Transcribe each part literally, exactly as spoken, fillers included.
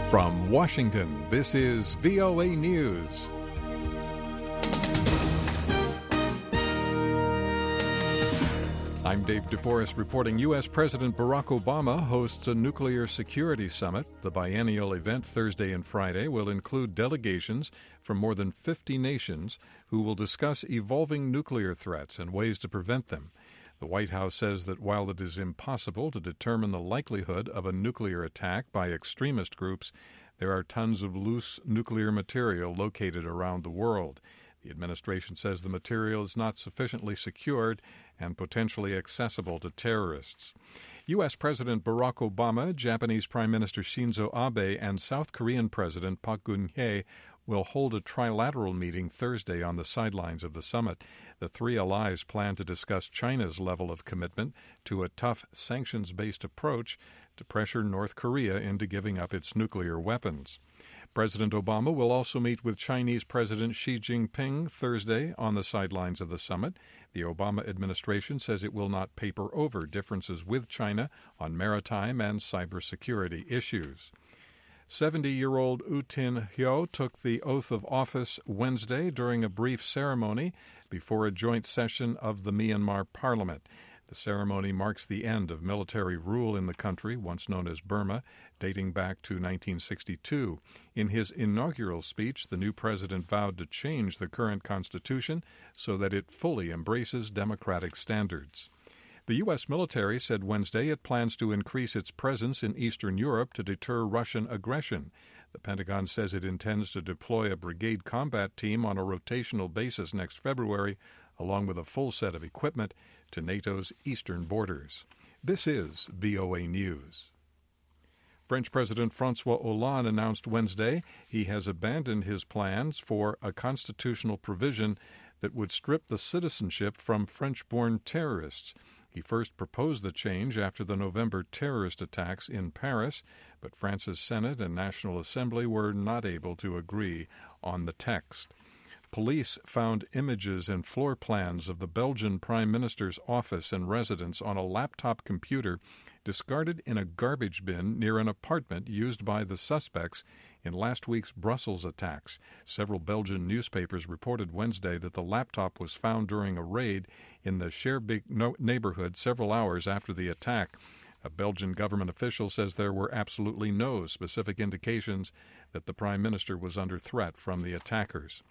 From Washington, this is V O A News. I'm Dave DeForest reporting U S. President Barack Obama hosts a nuclear security summit. The biennial event Thursday and Friday will include delegations from more than fifty nations who will discuss evolving nuclear threats and ways to prevent them. The White House says that while it is impossible to determine the likelihood of a nuclear attack by extremist groups, there are tons of loose nuclear material located around the world. The administration says the material is not sufficiently secured and potentially accessible to terrorists. U S. President Barack Obama, Japanese Prime Minister Shinzo Abe, and South Korean President Park Geun-hye will hold a trilateral meeting Thursday on the sidelines of the summit. The three allies plan to discuss China's level of commitment to a tough sanctions-based approach to pressure North Korea into giving up its nuclear weapons. President Obama will also meet with Chinese President Xi Jinping Thursday on the sidelines of the summit. The Obama administration says it will not paper over differences with China on maritime and cybersecurity issues. seventy-year-old U Tin Hyo took the oath of office Wednesday during a brief ceremony before a joint session of the Myanmar parliament. The ceremony marks the end of military rule in the country, once known as Burma, dating back to nineteen sixty-two. In his inaugural speech, the new president vowed to change the current constitution so that it fully embraces democratic standards. The U S military said Wednesday it plans to increase its presence in Eastern Europe to deter Russian aggression. The Pentagon says it intends to deploy a brigade combat team on a rotational basis next February, along with a full set of equipment, to NATO's eastern borders. This is V O A News. French President François Hollande announced Wednesday he has abandoned his plans for a constitutional provision that would strip the citizenship from French-born terrorists. He first proposed the change after the November terrorist attacks in Paris, but France's Senate and National Assembly were not able to agree on the text. Police found images and floor plans of the Belgian Prime Minister's office and residence on a laptop computer discarded in a garbage bin near an apartment used by the suspects in last week's Brussels attacks. Several Belgian newspapers reported Wednesday that the laptop was found during a raid in the Schaerbeek neighborhood several hours after the attack. A Belgian government official says there were absolutely no specific indications that the Prime Minister was under threat from the attackers.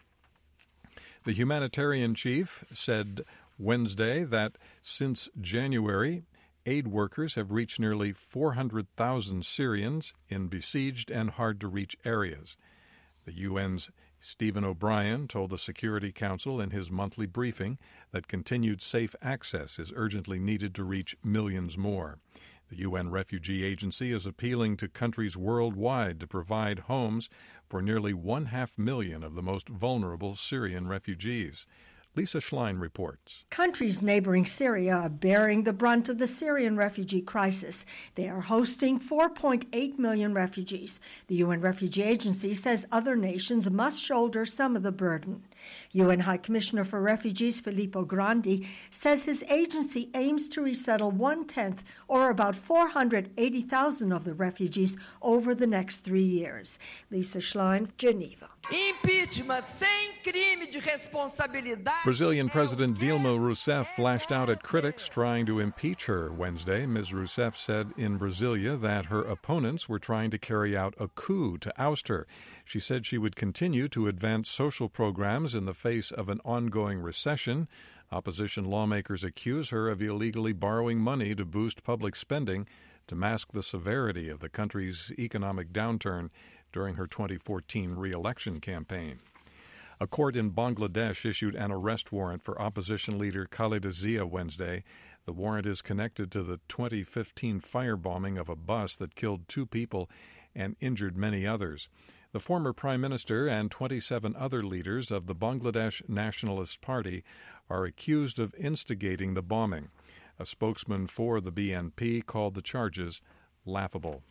The humanitarian chief said Wednesday that since January, aid workers have reached nearly four hundred thousand Syrians in besieged and hard-to-reach areas. The U N's Stephen O'Brien told the Security Council in his monthly briefing that continued safe access is urgently needed to reach millions more. The U N Refugee Agency is appealing to countries worldwide to provide homes for nearly one-half million of the most vulnerable Syrian refugees. Lisa Schlein reports. Countries neighboring Syria are bearing the brunt of the Syrian refugee crisis. They are hosting four point eight million refugees. The U N Refugee Agency says other nations must shoulder some of the burden. U N High Commissioner for Refugees Filippo Grandi says his agency aims to resettle one-tenth, or about four hundred eighty thousand of the refugees over the next three years. Lisa Schlein, Geneva. Impeachment sem crime de responsabilidade. Brazilian President Dilma Rousseff lashed out at critics trying to impeach her Wednesday. Miz Rousseff said in Brasilia that her opponents were trying to carry out a coup to oust her. She said she would continue to advance social programs in the face of an ongoing recession. Opposition lawmakers accuse her of illegally borrowing money to boost public spending to mask the severity of the country's economic downturn during her twenty fourteen re-election campaign. A court in Bangladesh issued an arrest warrant for opposition leader Khaleda Zia Wednesday. The warrant is connected to the twenty fifteen firebombing of a bus that killed two people and injured many others. The former prime minister and twenty-seven other leaders of the Bangladesh Nationalist Party are accused of instigating the bombing. A spokesman for the B N P called the charges laughable.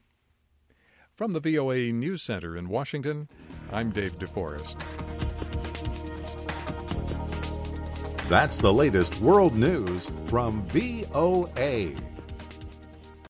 From the V O A News Center in Washington, I'm Dave DeForest. That's the latest world news from V O A.